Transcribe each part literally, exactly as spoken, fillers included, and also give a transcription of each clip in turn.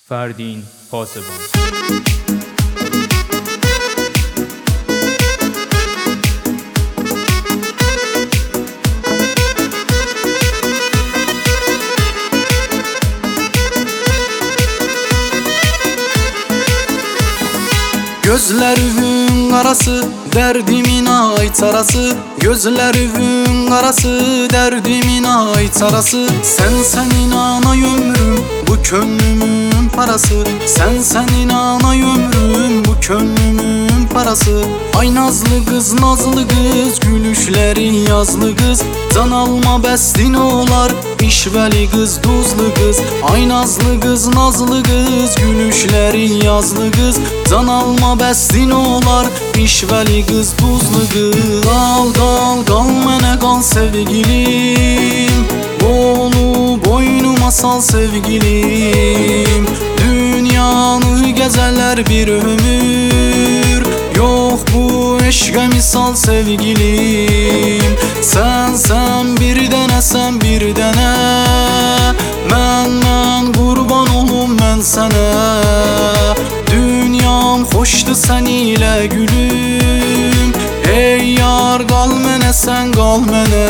Ferdin Paseban. Gözlerimin arası derdimin ait arası, gözlerimin arası derdimin ait arası. Sen sen inanay ömrüm bu könlümün parası, sen sen inanay ömrüm bu könlümün parası. Ay nazlı kız nazlı kız, gülüşleri yazlı kız, can alma bestin olar işveli kız tuzlu kız. Ay nazlı kız nazlı kız, gülüşleri yazlı kız, can alma bestin olar işveli kız tuzlu kız. Kal kal kal mene kal sevgilim, bolu boynuma sal sevgilim. Dünyanı gezerler bir ömür, yok bu eşke misal sevgilim. Sen sen bir dene sen bir dene, men men kurban olum ben sana. Dünyam hoştu sen ile gülüm, ey yar kal mene sen kal mene.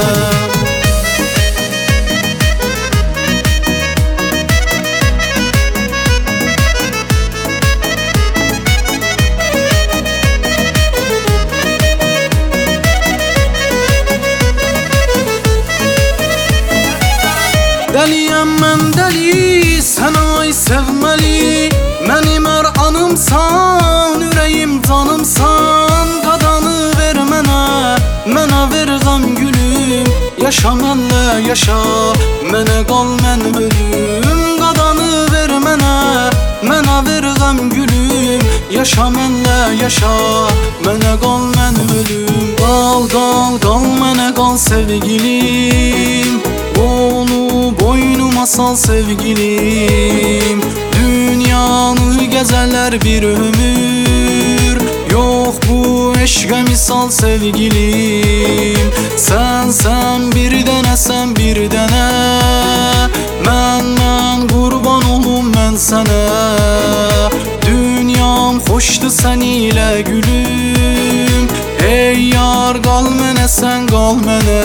Deliyem ben deli, sen ay sevmeli. Benim her anımsan, yüreğim canımsan. Kadanı ver mene, mene ver gam gülüm. Yaşa menle yaşa, mene kal men ölüm. Kadanı ver mene, mene ver gam gülüm. Yaşa menle yaşa, mene kal men ölüm. Kal kal kal mene kal sevgilim, bolu boynuma sal sevgilim. Dünyanı gezerler bir ömür, yok bu eşke misal sevgilim. Sen sen bir dene sen bir dene, men men kurban olum ben sana. Dünyam hoştu sen ile gülüm, ey yar kal mene sen kal mene.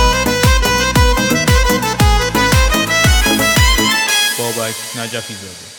Babak Nacafizadə.